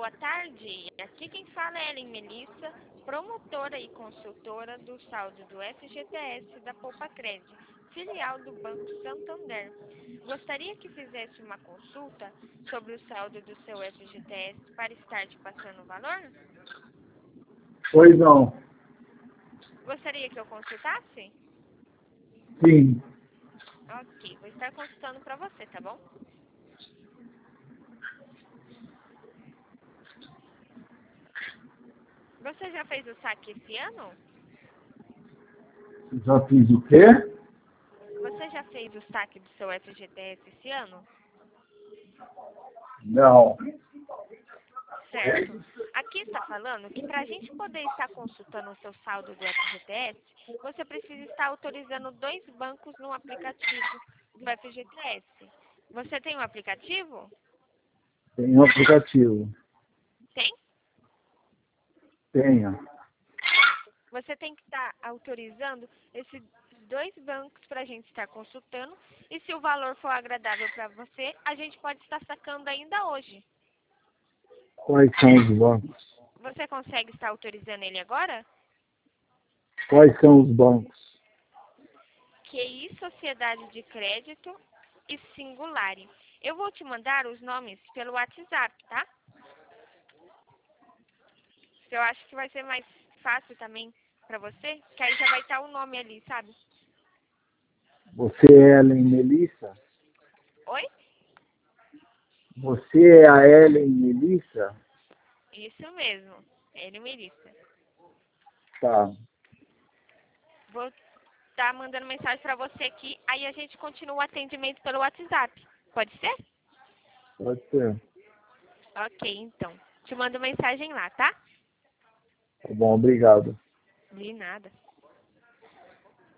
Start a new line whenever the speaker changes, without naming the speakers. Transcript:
boa tarde. Aqui quem fala é Ellen Melissa, promotora e consultora do saldo do FGTS da Poupa Crédito, filial do Banco Santander. Gostaria que fizesse uma consulta sobre o saldo do seu FGTS para estar te passando o valor?
Pois não.
Gostaria que eu consultasse?
Sim.
Ok, vou estar consultando para você, tá bom? Você já fez o saque esse ano?
Já fiz o quê?
Você já fez o saque do seu FGTS esse ano?
Não.
Certo. Aqui está falando que para a gente poder estar consultando o seu saldo do FGTS, você precisa estar autorizando 2 bancos no aplicativo do FGTS. Você tem um aplicativo?
Tem um aplicativo.
Tem?
Tenho.
Certo. Você tem que estar autorizando esses 2 bancos para a gente estar consultando. E se o valor for agradável para você, a gente pode estar sacando ainda hoje.
Quais são os bancos?
Você consegue estar autorizando ele agora?
Quais são os bancos?
QI Sociedade de Crédito e Singulari. Eu vou te mandar os nomes pelo WhatsApp, tá? Eu acho que vai ser mais fácil também pra você, que aí já vai estar o nome ali, sabe?
Você é Ellen Melissa?
Oi?
Você é a Ellen Melissa?
Isso mesmo. Ele Melissa.
Tá.
Vou estar mandando mensagem pra você aqui, aí a gente continua o atendimento pelo WhatsApp. Pode ser?
Pode ser.
Ok, então. Te mando mensagem lá, tá?
Tá bom, obrigado.
De nada.